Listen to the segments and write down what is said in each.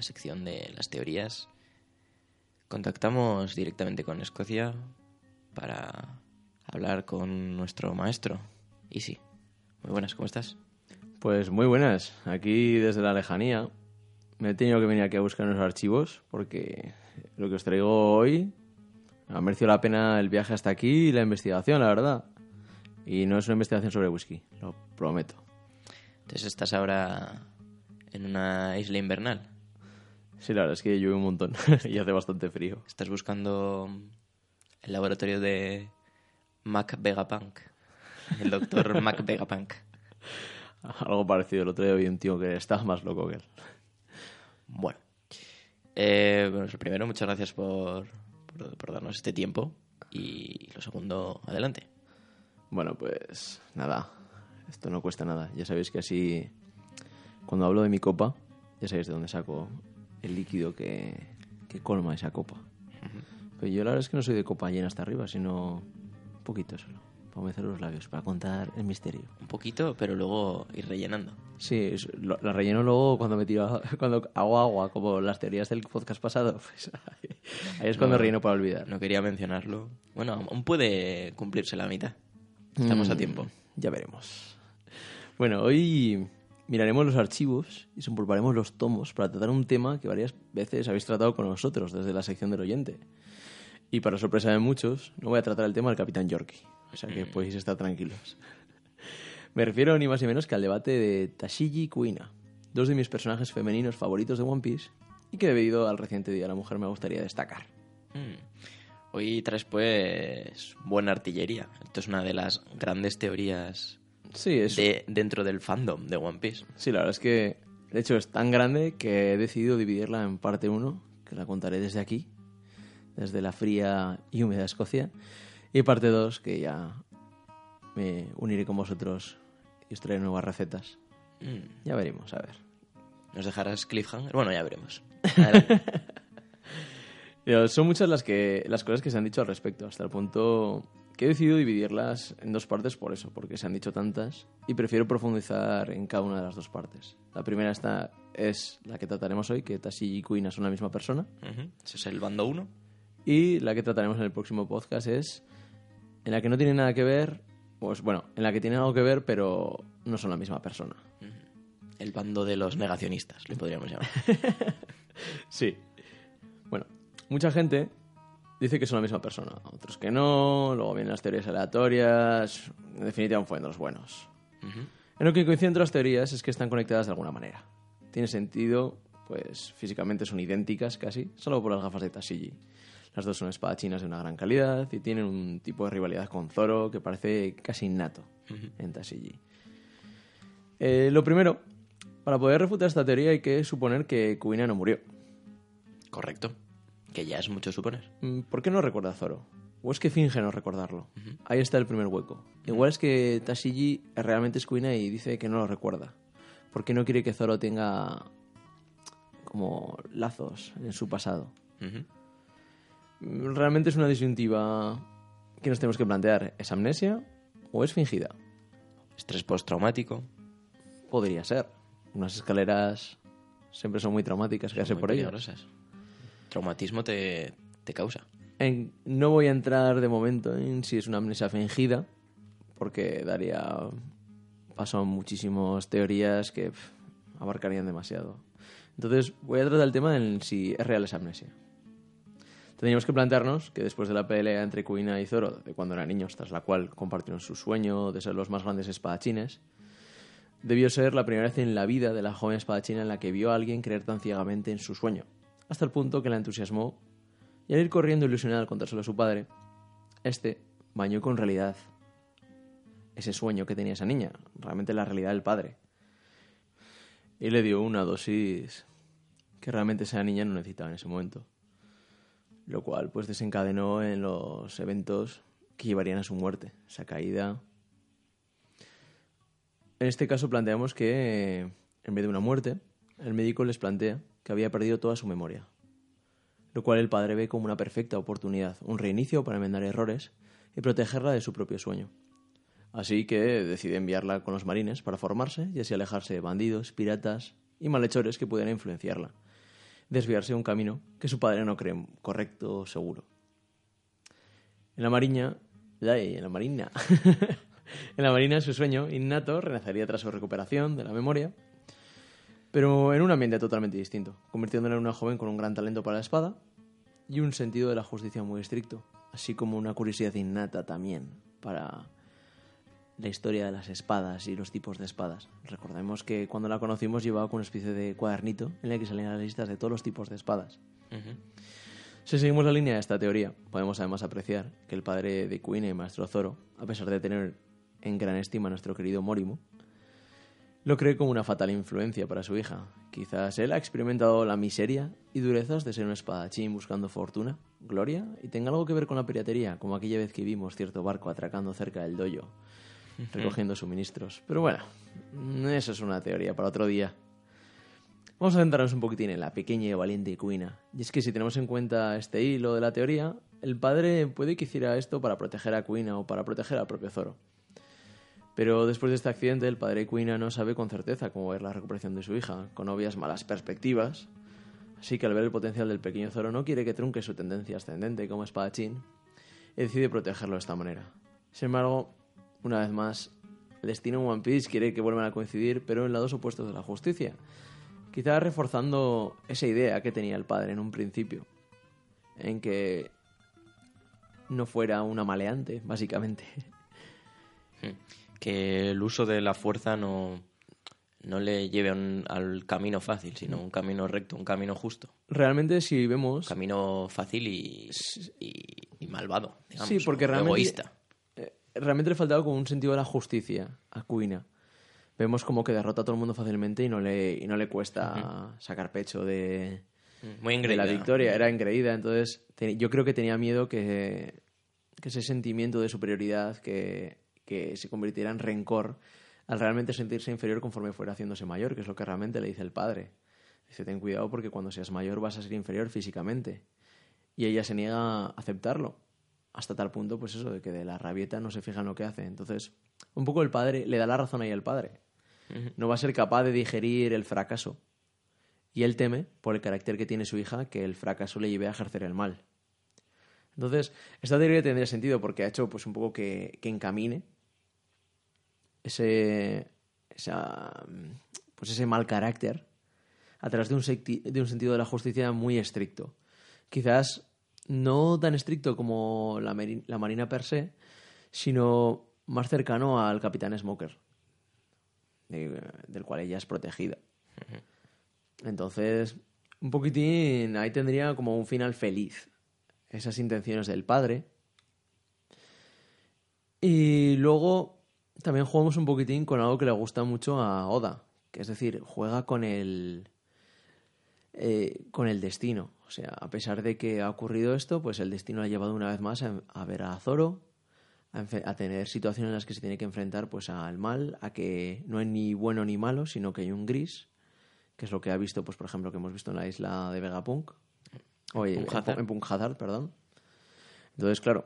sección de las teorías. Contactamos directamente con Escocia para hablar con nuestro maestro, Isi. Muy buenas, ¿cómo estás? Pues muy buenas, aquí desde la lejanía. Me he tenido que venir aquí a buscar unos archivos porque lo que os traigo hoy ha merecido la pena el viaje hasta aquí y la investigación, la verdad. Y no es una investigación sobre whisky, lo prometo. Entonces estás ahora en una isla invernal. Sí, la verdad es que llueve un montón y hace bastante frío. Estás buscando el laboratorio de Mac Vegapunk, el doctor Mac Vegapunk. Algo parecido, el otro día vi un tío que estaba más loco que él. Bueno, lo primero, muchas gracias por darnos este tiempo. Y lo segundo, adelante. Bueno, pues nada, esto no cuesta nada. Ya sabéis que así, cuando hablo de mi copa, ya sabéis de dónde saco el líquido que colma esa copa. Pero yo la verdad es que no soy de copa llena hasta arriba, sino un poquito solo, para humedecer los labios, para contar el misterio. Un poquito, pero luego ir rellenando. Sí, la relleno luego cuando cuando hago agua, como las teorías del podcast pasado, pues ahí es cuando relleno para olvidar. No quería mencionarlo. Bueno, aún puede cumplirse la mitad. Estamos a tiempo. Ya veremos. Bueno, hoy miraremos los archivos y desempolvaremos los tomos para tratar un tema que varias veces habéis tratado con nosotros desde la sección del oyente. Y para sorpresa de muchos, no voy a tratar el tema del Capitán Yorkie. O sea que podéis estar tranquilos. Me refiero ni más ni menos que al debate de Tashigi y Kuina, dos de mis personajes femeninos favoritos de One Piece y que debido al reciente Día de la Mujer me gustaría destacar. Hoy traes pues buena artillería. Esto es una de las grandes teorías dentro del fandom de One Piece. Sí, la verdad es que de hecho es tan grande que he decidido dividirla en parte 1, que la contaré desde aquí, desde la fría y húmeda Escocia, y parte 2, que ya me uniré con vosotros y os traeré nuevas recetas. Ya veremos, a ver. ¿Nos dejarás cliffhanger? Bueno, ya veremos. Pero son muchas las cosas que se han dicho al respecto, hasta el punto que he decidido dividirlas en dos partes por eso, porque se han dicho tantas, y prefiero profundizar en cada una de las dos partes. La primera es la que trataremos hoy, que Tashigi y Kuina son la misma persona. Ese es el bando 1. Y la que trataremos en el próximo podcast es en la que no tiene nada que ver, pues bueno, en la que tiene algo que ver, pero no son la misma persona. El bando de los negacionistas, le podríamos llamar. Sí. Bueno, mucha gente dice que son la misma persona, otros que no, luego vienen las teorías aleatorias, en definitiva un fue de los buenos. En lo que coinciden entre las teorías es que están conectadas de alguna manera. Tiene sentido, pues físicamente son idénticas casi, salvo por las gafas de Tashigi. Las dos son espadachinas de una gran calidad y tienen un tipo de rivalidad con Zoro que parece casi innato en Tashigi. Lo primero, para poder refutar esta teoría hay que suponer que Kuina no murió. Correcto. Que ya es mucho suponer. ¿Por qué no recuerda a Zoro? ¿O es que finge no recordarlo? Ahí está el primer hueco. Igual es que Tashigi realmente es Kuina y dice que no lo recuerda. ¿Por qué no quiere que Zoro tenga como lazos en su pasado? Realmente es una disyuntiva que nos tenemos que plantear. ¿Es amnesia o es fingida? Estrés postraumático. Podría ser. Unas escaleras siempre son muy traumáticas, quedarse por ellas. Traumatismo te causa. No voy a entrar de momento en si es una amnesia fingida, porque daría paso a muchísimas teorías que abarcarían demasiado. Entonces voy a tratar el tema en si es real esa amnesia. Tendríamos que plantearnos que después de la pelea entre Kuina y Zoro, de cuando eran niños, tras la cual compartieron su sueño de ser los más grandes espadachines, debió ser la primera vez en la vida de la joven espadachina en la que vio a alguien creer tan ciegamente en su sueño, hasta el punto que la entusiasmó y al ir corriendo ilusionada al contárselo a su padre, este bañó con realidad ese sueño que tenía esa niña, realmente la realidad del padre, y le dio una dosis que realmente esa niña no necesitaba en ese momento, lo cual pues desencadenó en los eventos que llevarían a su muerte, esa caída. En este caso planteamos que en vez de una muerte, el médico les plantea que había perdido toda su memoria, lo cual el padre ve como una perfecta oportunidad, un reinicio para enmendar errores y protegerla de su propio sueño. Así que decide enviarla con los marines para formarse y así alejarse de bandidos, piratas y malhechores que pudieran influenciarla. desviarse de un camino que su padre no cree correcto o seguro. En la Marina, en la Marina su sueño innato renacería tras su recuperación de la memoria, pero en un ambiente totalmente distinto, convirtiéndola en una joven con un gran talento para la espada y un sentido de la justicia muy estricto, así como una curiosidad innata también para la historia de las espadas y los tipos de espadas. Recordemos que cuando la conocimos llevaba con una especie de cuadernito en el que salían las listas de todos los tipos de espadas. Si seguimos la línea de esta teoría, podemos además apreciar que el padre de Kuina y Maestro Zoro, a pesar de tener en gran estima a nuestro querido Morimo, lo cree como una fatal influencia para su hija. Quizás él ha experimentado la miseria y durezas de ser un espadachín buscando fortuna, gloria, y tenga algo que ver con la piratería, como aquella vez que vimos cierto barco atracando cerca del dojo, recogiendo suministros. Pero bueno, eso es una teoría para otro día. Vamos a centrarnos un poquitín en la pequeña y valiente Kuina. Y es que si tenemos en cuenta este hilo de la teoría, el padre puede que hiciera esto para proteger a Kuina o para proteger al propio Zoro. Pero después de este accidente, el padre de Kuina no sabe con certeza cómo ver la recuperación de su hija, con obvias malas perspectivas. Así que al ver el potencial del pequeño Zoro no quiere que trunque su tendencia ascendente como espadachín y decide protegerlo de esta manera. Sin embargo, una vez más, el destino en One Piece quiere que vuelvan a coincidir, pero en lados opuestos de la justicia. Quizás reforzando esa idea que tenía el padre en un principio, en que no fuera una maleante, básicamente. Que el uso de la fuerza no le lleve al camino fácil, sino un camino recto, un camino justo. Realmente, si vemos... Un camino fácil y malvado, digamos. Sí, porque realmente... Egoísta. Realmente le faltaba como un sentido de la justicia a Kuina. Vemos como que derrota a todo el mundo fácilmente y no le cuesta sacar pecho de la victoria. Era engreída, entonces yo creo que tenía miedo que ese sentimiento de superioridad que se convirtiera en rencor al realmente sentirse inferior conforme fuera haciéndose mayor, que es lo que realmente le dice el padre. Dice, ten cuidado porque cuando seas mayor vas a ser inferior físicamente. Y ella se niega a aceptarlo. Hasta tal punto, pues eso, de que de la rabieta no se fija en lo que hace. Entonces, un poco el padre le da la razón ahí al padre. No va a ser capaz de digerir el fracaso. Y él teme, por el carácter que tiene su hija, que el fracaso le lleve a ejercer el mal. Entonces, esta teoría tendría sentido porque ha hecho pues un poco que encamine ese mal carácter a través de un sentido de la justicia muy estricto. Quizás no tan estricto como la Marina per se, sino más cercano al Capitán Smoker, del cual ella es protegida. Entonces, un poquitín ahí tendría como un final feliz esas intenciones del padre. Y luego también jugamos un poquitín con algo que le gusta mucho a Oda, que es decir, juega con el destino. O sea, a pesar de que ha ocurrido esto, pues el destino ha llevado una vez más a ver a Zoro, a tener situaciones en las que se tiene que enfrentar pues al mal, a que no hay ni bueno ni malo, sino que hay un gris, que es lo que ha visto, pues por ejemplo, que hemos visto en la isla de Vegapunk, en Punk Hazard, perdón. Entonces, claro,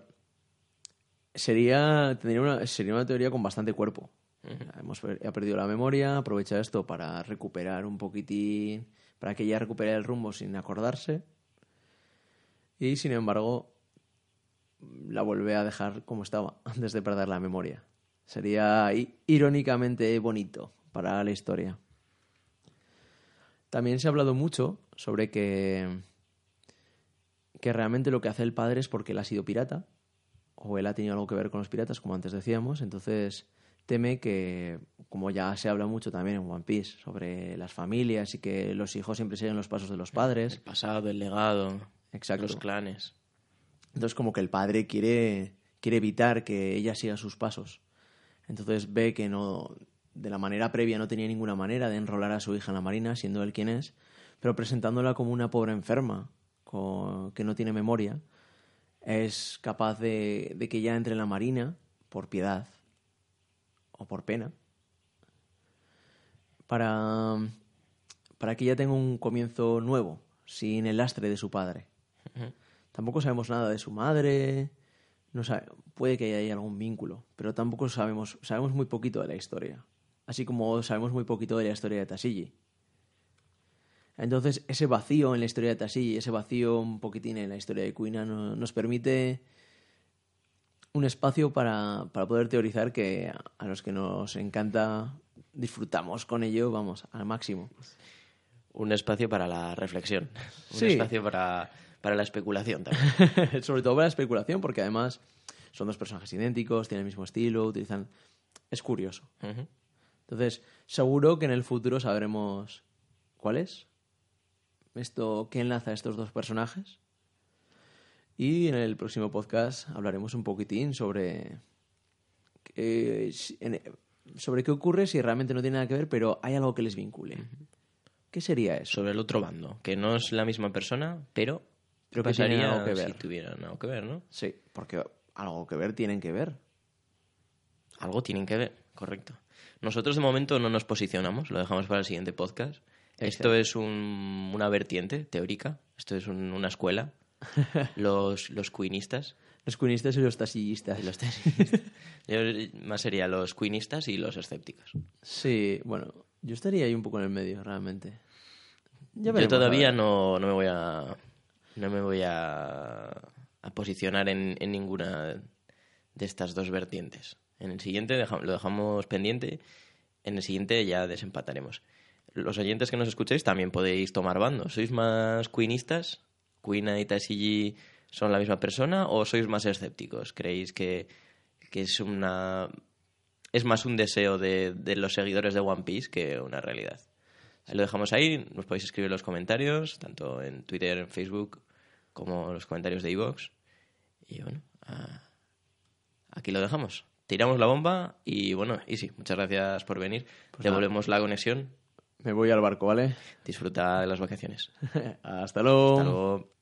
sería una teoría con bastante cuerpo. Ha perdido la memoria, aprovecha esto para recuperar un poquitín, para que ella recupere el rumbo sin acordarse, y sin embargo la vuelve a dejar como estaba antes de perder la memoria. Sería irónicamente bonito para la historia. También se ha hablado mucho sobre que realmente lo que hace el padre es porque él ha sido pirata, o él ha tenido algo que ver con los piratas, como antes decíamos. Entonces teme que, como ya se habla mucho también en One Piece sobre las familias y que los hijos siempre siguen los pasos de los padres, el pasado, el legado, exacto, los clanes. Entonces como que el padre quiere evitar que ella siga sus pasos. Entonces ve que no, de la manera previa no tenía ninguna manera de enrolar a su hija en la marina, siendo él quien es, pero presentándola como una pobre enferma que no tiene memoria, es capaz de que ella entre en la marina por piedad o por pena, para que ella tenga un comienzo nuevo, sin el lastre de su padre. Tampoco sabemos nada de su madre, puede que haya algún vínculo, pero tampoco sabemos muy poquito de la historia, así como sabemos muy poquito de la historia de Tashigi. Entonces, ese vacío en la historia de Tashi, ese vacío un poquitín en la historia de Kuina, nos permite un espacio para poder teorizar que a los que nos encanta disfrutamos con ello, vamos, al máximo. Un espacio para la reflexión. Sí. Un espacio para la especulación también. Sobre todo para la especulación, porque además son dos personajes idénticos, tienen el mismo estilo, utilizan... Es curioso. Ujú. Entonces, seguro que en el futuro sabremos cuál es, qué enlaza a estos dos personajes. Y en el próximo podcast hablaremos un poquitín sobre qué ocurre si realmente no tiene nada que ver, pero hay algo que les vincule. ¿Qué sería eso? Sobre el otro bando, que no es la misma persona, pero Pero ¿qué que tienen pasaría algo que ver. si tuvieran algo que ver, ¿no? Sí, porque algo que ver tienen que ver. Algo tienen que ver, correcto. Nosotros de momento no nos posicionamos, lo dejamos para el siguiente podcast. Exacto. Esto es una vertiente teórica, esto es una escuela. Los queenistas. Los queenistas y los tasillistas. Y los tesistas. Yo más sería los queenistas y los escépticos. Sí, bueno, yo estaría ahí un poco en el medio, realmente. Ya Yo veremos, todavía a ver. no me voy a posicionar en ninguna de estas dos vertientes. En el siguiente lo dejamos pendiente, en el siguiente ya desempataremos. Los oyentes que nos escuchéis también podéis tomar bando. ¿Sois más queenistas? ¿Kuina y Tashigi son la misma persona o sois más escépticos? ¿Creéis que es más un deseo de los seguidores de One Piece que una realidad? Lo dejamos ahí, nos podéis escribir en los comentarios, tanto en Twitter, en Facebook, como en los comentarios de iVoox. Y bueno, aquí lo dejamos. Tiramos la bomba y bueno, Easy, muchas gracias por venir. Pues Devolvemos la conexión. Me voy al barco, ¿vale? Disfruta de las vacaciones. Hasta luego. Hasta luego.